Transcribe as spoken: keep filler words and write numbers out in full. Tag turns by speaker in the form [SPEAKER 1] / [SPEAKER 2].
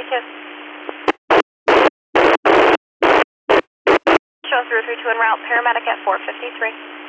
[SPEAKER 1] two. Show zero three two en route, paramedic at four fifty-three.